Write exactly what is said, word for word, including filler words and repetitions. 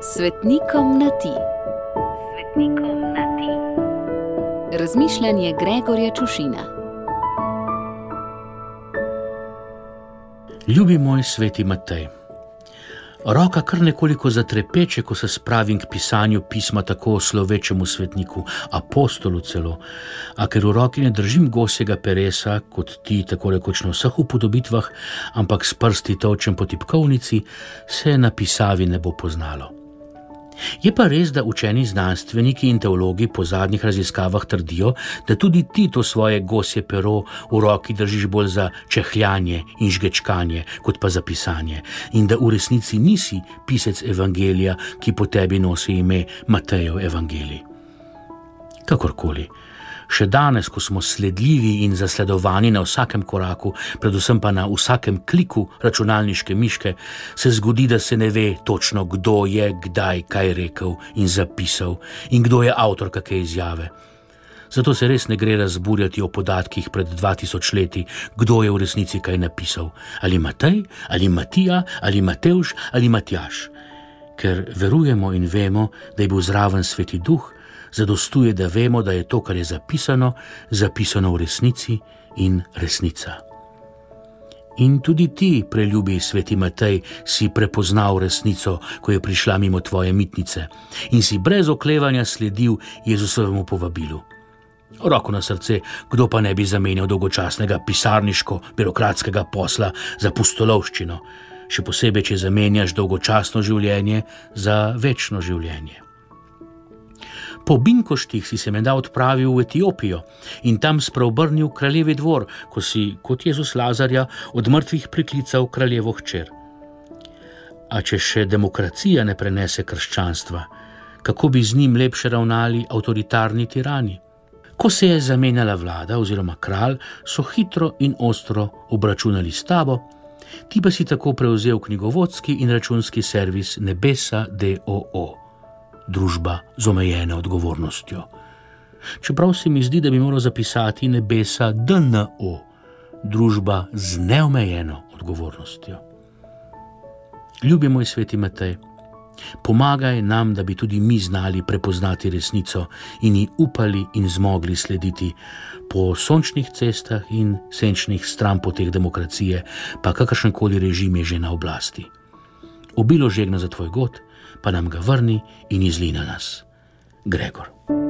Svetnikom na ti. Svetnikom na ti. Razmišljanje Gregorja Čušina. Ljubi moj sveti Matej, roka kar nekoliko zatrepeče, ko se spravim k pisanju pisma tako slovečemu svetniku, apostolu celo, a ker v roki ne držim gosjega peresa, kot ti tako rekoč na vseh upodobitvah, ampak s prsti tolčem po tipkovnici, se na pisavi ne bo poznalo. Je pa res, da učeni znanstveniki in teologi po zadnjih raziskavah trdijo, da tudi ti to svoje gosje pero v roki držiš bolj za čehljanje in žgečkanje, kot pa za pisanje, in da v resnici nisi pisec evangelija, ki po tebi nosi ime Matejev evangelij. Kakorkoli, še danes, ko smo sledljivi in zasledovani na vsakem koraku, predvsem pa na vsakem kliku računalniške miške, se zgodi, da se ne ve točno, kdo je kdaj kaj rekel in zapisal in kdo je avtor kake izjave. Zato se res ne gre razburjati o podatkih pred dva tisoč leti, kdo je v resnici kaj napisal, ali Matej, ali Matija, ali Matevž, ali Matjaž. Ker verujemo in vemo, da je bil zraven Sveti Duh, zadostuje, da vemo, da je to, kar je zapisano, zapisano v resnici in resnica. In tudi ti, preljubi sveti Matej, si prepoznal resnico, ko je prišla mimo tvoje mitnice in si brez oklevanja sledil Jezusovemu povabilu. Roko na srce, kdo pa ne bi zamenjal dolgočasnega pisarniško-birokratskega posla za pustolovščino, še posebej, če zamenjaš dolgočasno življenje za večno življenje. Po Binkoštih si se menda odpravil v Etiopijo in tam spreobrnil kraljevi dvor, ko si, kot Jezus Lazarja, od mrtvih priklical kraljevo hčer. A če še demokracija ne prenese krščanstva, kako bi z njim lepše ravnali avtoritarni tirani? Ko se je zamenjala vlada oziroma kralj, so hitro in ostro obračunali s tabo, ti pa si tako prevzel knjigovodski in računski servis Nebesa d o o. Družba z omejeno odgovornostjo. Čeprav se mi zdi, da bi moral zapisati Nebesa d n o, družba z neomejeno odgovornostjo. Ljubi moj sveti Matej, pomagaj nam, da bi tudi mi znali prepoznati resnico in ji upali in zmogli slediti po sončnih cestah in senčnih stranpoteh demokracije, pa kakršenkoli režim je že na oblasti. Obilo žegna za tvoj god, pa nam ga vrni in izli na nas. Gregor.